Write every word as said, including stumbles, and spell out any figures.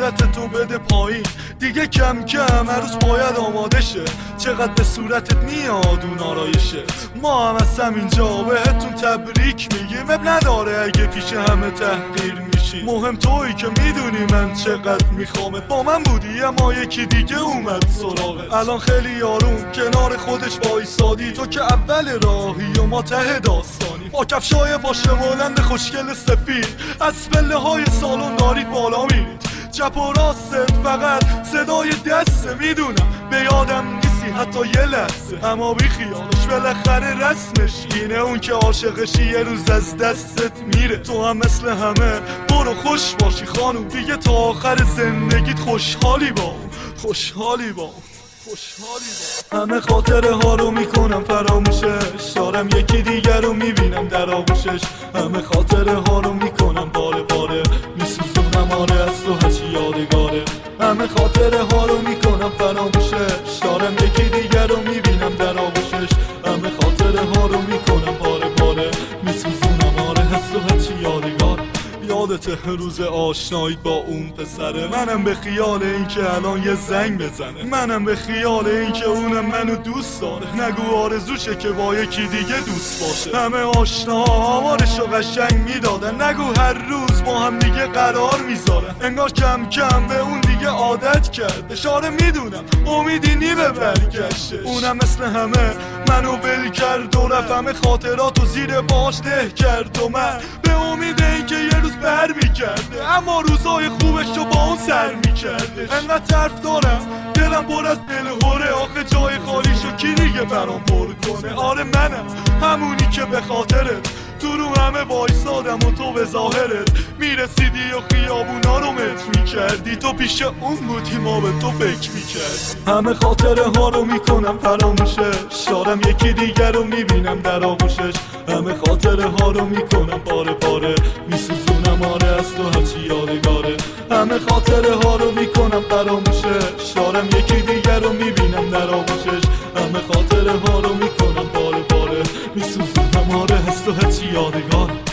صورت تو بده پایین دیگه کم کم هر روز باید آماده شه چقدر به صورتت میاد اون آرایشه ما هم از همینجا بهتون تبریک میگیم اب نداره اگه پیش همه تحقیر میشی مهم تویی که میدونی من چقدر میخوامت با من بودی اما یکی دیگه اومد سراغت الان خیلی آروم کنار خودش وایسادی تو که اول راهی و ما ته داستانی با کفشای باشه بلند خوشگل سفید از پله های سالن دارید بالا میرید چپ و راستت فقط صدای دسته میدونم به یادم نیستی حتی یه لحظه اما بی خیالش بالاخره رسمش اینه اون که عاشقشی یه روز از دستت میره تو هم مثل همه برو خوش باشی خانوم دیگه تا آخر زندگیت خوشحالی با اون خوشحالی با اون خوشحالی با همه خاطره ها رو میکنم فراموشش دارم یکی دیگر رو میبینم در آغوشش همه خاطره ها رو میکنم باره باره میسوزونم آره از تو هرچی یادگاره همه خاطره ها رو میکنم فراموشش دارم یکی دیگر رو میبینم در آغوشش همه خاطره ها رو میکنم باره باره میسوزونم آره از تو هرچی یادگاره یادت روز آشنایی با اون پسره منم به خیال این که الان یه زنگ بزنه منم به خیال این که اونم منو دوست داره نگو آرزوشه که با یکی دیگه دوست باشه همه آشناها آمارشو قشنگ میدادن نگو هر روز با هم دیگه قرار میذارن انگار کم کم به اون دیگه عادت کرد اشاره میدونم امیدی نی به برگشتش اونم مثل همه منو ول کرد و رفت همه خاطراتو زیر باش ده کرد و من به امید این که یه روز بر میکرده اما روزای خوبش رو با اون سر میکردش انقدر طرف دارم دلم پر از دلهوره آخه جای خالیشو کی دیگه برام پر کنه آره منم همونی که به خاطرت تو رو همه وایسادم و تو به ظاهرت میرسیدی و خیابونا رو متر میکردی تو پیش اون بودی ما به تو فکر میکردی همه خاطره ها رو میکنم فراموشش دارم یکی دیگر رو میبینم در آغوشش همه خاطره ها رو میکنم باره باره میسوزونم آره از تو هرچی یادگاره همه خاطره ها رو میکنم فراموشش دارم یکی دیگر رو میبینم در آغوشش همه خاطره ها رو میکنم باره باره میسوزونم آره از تو هرچی یادگاره